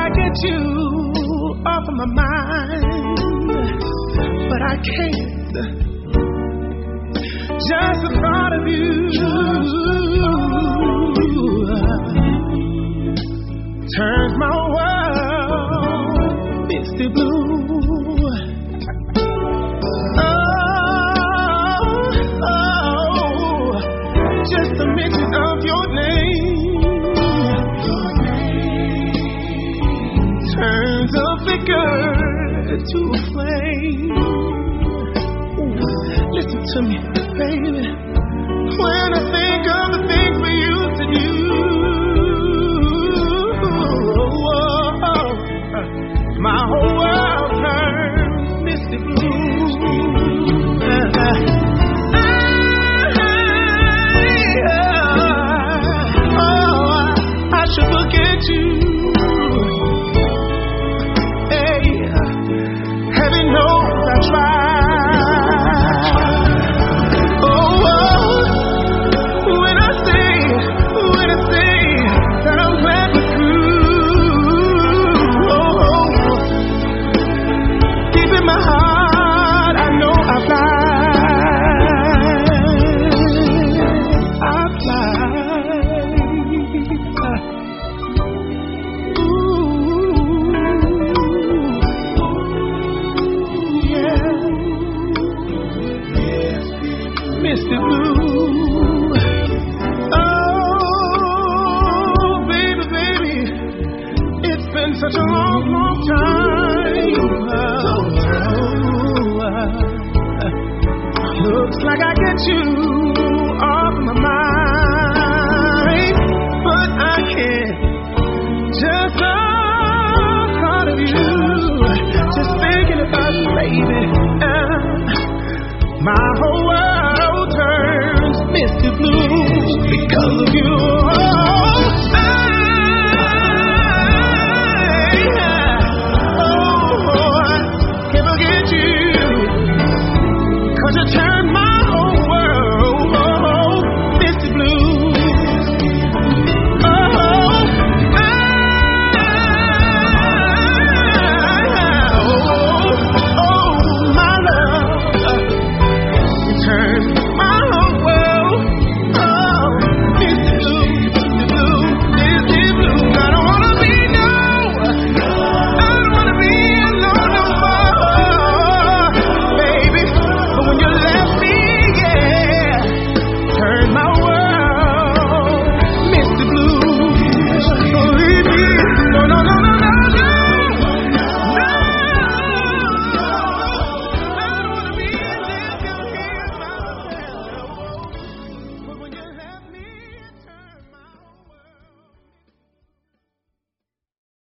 get you off of my mind, but I can't. Just the thought of you turns my world misty blue. Just the mention of your name turns a flicker to a flame. Ooh, listen to me, baby. When I think of the things we used to do, my whole world turns misty blue. I should look at you. Hey, heaven knows I tried. Oh, when I say that I'm glad we're through. Oh, deep in my heart, I know I fly. Misty blue. Oh, baby, baby, it's been such a long, long time. Looks like I get you off my mind, but I can't. Just the thought of you, just thinking about you, baby. My whole world turns misty blue because of you. Oh,